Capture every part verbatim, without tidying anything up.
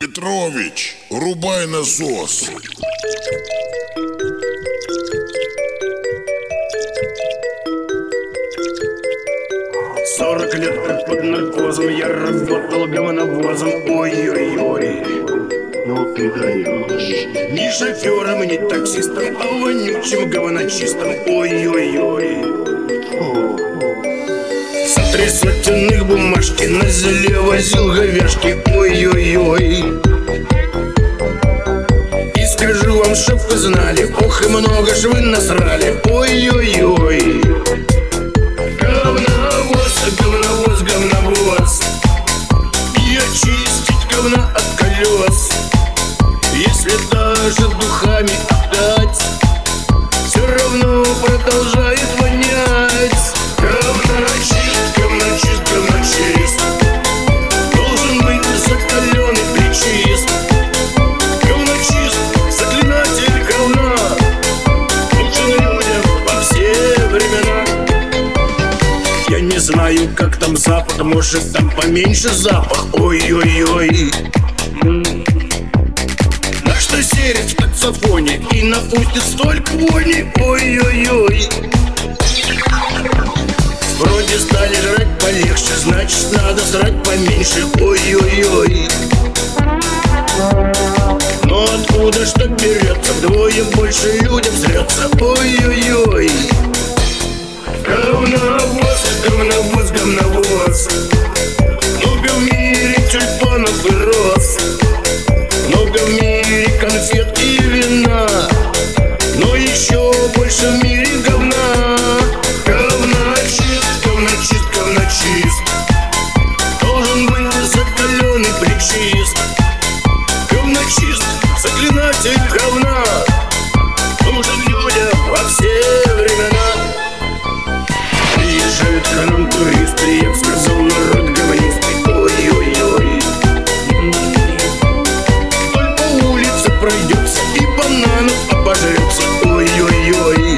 Петрович, рубай насос. Сорок лет как под наркозом я работал говновозом. Ой-ой-ой, ну ты даешь. ни шофером, ни таксистом, а вонючим говночистом. Ой-ой-ой. За три сотенных бумажки на зеле возил говяжки. Ой-ой-ой. И скажу вам, чтоб вы знали, ох и много ж вы насрали. Ой-ой-ой. Говновоз, говновоз, говновоз. И очистить говна от колес. Если даже духами отдать, все равно продолжает вонять. Говночист, говночист, говночист. Должен быть закаленный плечист. Говночист, заклинатель говна. Нужен людям во все времена. Я не знаю, как там запад, может там поменьше запах. Ой-ой-ой. На что серит в таксофоне и напустит столько вони. Ой-ой-ой. Вроде стали жрать полегче, значит надо срать поменьше. Ой-ой-ой. Но откуда что берется, вдвое больше людям зрется. Ой-ой-ой. Говновоз, говновоз, говновоз. Много в мире тюльпанов и роз. Много в мире конфет и вина. Но еще больше в мире говна. Говночист, говночист, говночист. Должен быть закаленный плечист. Говночист, заклинатель говна. Нужен людям во все времена. Приезжают к нам туристы, я б сказал, народ говнистый. Ой-ой-ой. Вдоль по улице пройдется и бананов обожрется. Ой-ой-ой.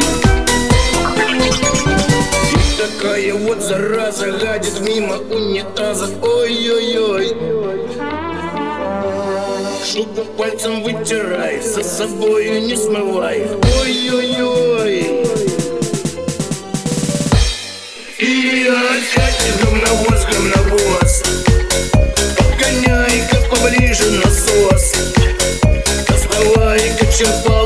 И такая вот зараза гадит мимо унитаза. Ой-ой-ой. Шубу пальцем вытирает, за собою не смывает. Ой-ой-ой. И опять говновоз, говновоз. Подгоняй-ка поближе насос. Доставай-ка черпак.